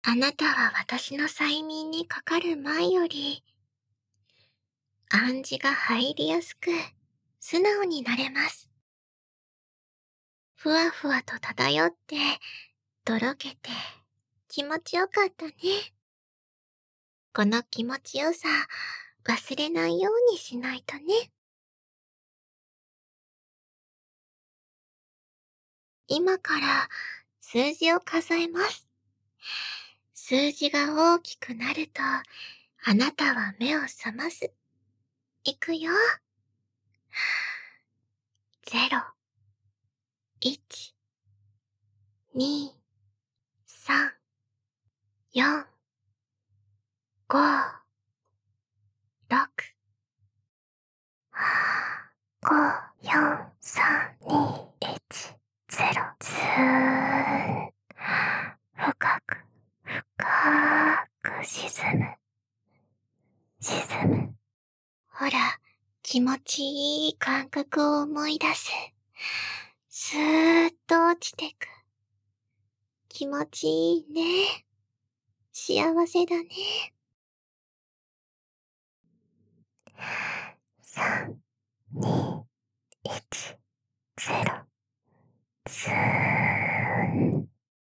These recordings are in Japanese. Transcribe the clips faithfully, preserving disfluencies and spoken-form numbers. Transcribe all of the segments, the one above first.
あなたは私の催眠にかかる前より、暗示が入りやすく、素直になれます。ふわふわと漂って、とろけて、気持ちよかったね。この気持ちよさ、忘れないようにしないとね。今から数字を数えます。数字が大きくなると、あなたは目を覚ます。いくよ。ゼロ、いち、に、さん、よん、ご、ろく、ご、よん、さん、に、いち、ゼロ。ずーん、深く、深く沈む、沈む。ほら、気持ちいい感覚を思い出す。スーッと落ちてく。気持ちいいね。幸せだね。さん、に、いち、ゼロ。ずーん。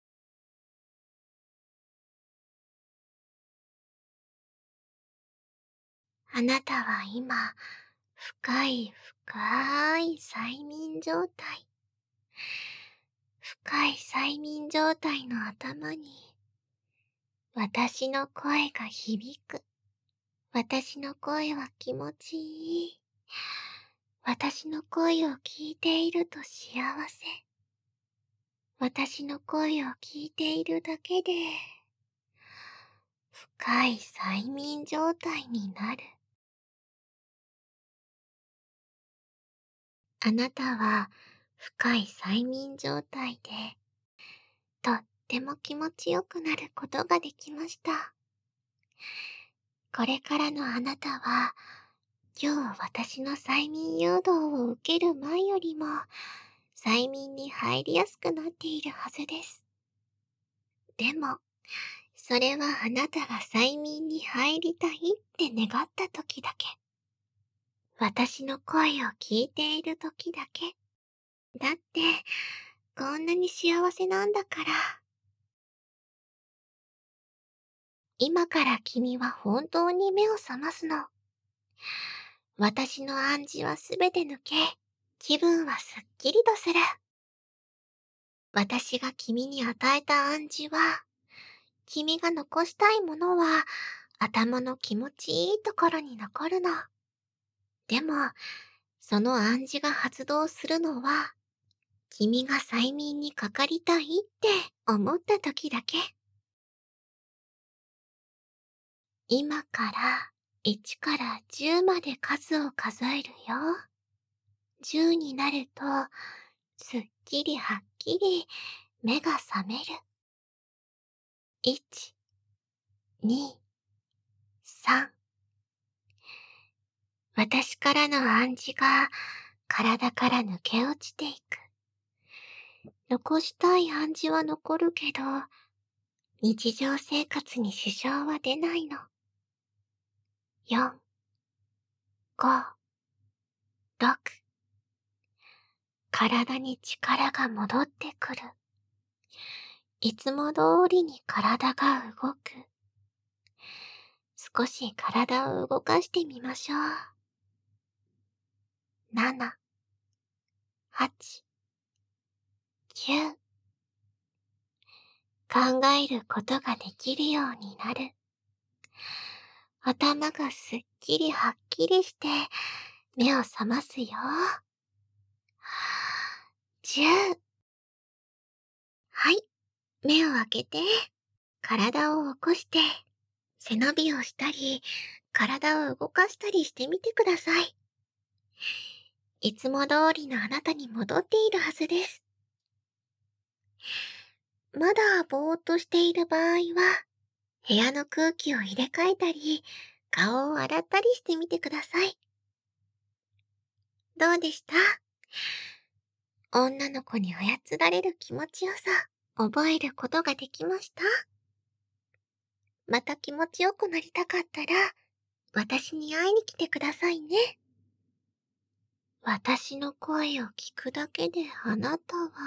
あなたは今、深い深い催眠状態。深い催眠状態の頭に、私の声が響く。私の声は気持ちいい。私の声を聞いていると幸せ。私の声を聞いているだけで、深い催眠状態になる。あなたは深い催眠状態で、とっても気持ちよくなることができました。これからのあなたは、今日私の催眠誘導を受ける前よりも、催眠に入りやすくなっているはずです。でも、それはあなたが催眠に入りたいって願った時だけ。私の声を聞いている時だけ。だって、こんなに幸せなんだから。今から君は本当に目を覚ますの。私の暗示はすべて抜け、気分はすっきりとする。私が君に与えた暗示は、君が残したいものは頭の気持ちいいところに残るの。でも、その暗示が発動するのは、君が催眠にかかりたいって思った時だけ。今からいちからじゅうまで数を数えるよ。じゅうになると、すっきりはっきり目が覚める。いち、に、さん。私からの暗示が体から抜け落ちていく。残したい暗示は残るけど、日常生活に支障は出ないの。よん、ご、ろく。体に力が戻ってくる。いつも通りに体が動く。少し体を動かしてみましょう。なな、はち、きゅう。考えることができるようになる。頭がすっきりはっきりして目を覚ますよ。じゅう。はい、目を開けて、体を起こして、背伸びをしたり、体を動かしたりしてみてください。いつも通りのあなたに戻っているはずです。まだぼーっとしている場合は、部屋の空気を入れ替えたり、顔を洗ったりしてみてください。どうでした？女の子に操られる気持ちよさ、覚えることができました？ また気持ちよくなりたかったら、私に会いに来てくださいね。私の声を聞くだけであなたは、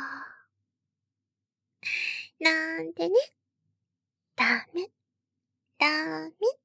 なんてね。ダメ、ダメ。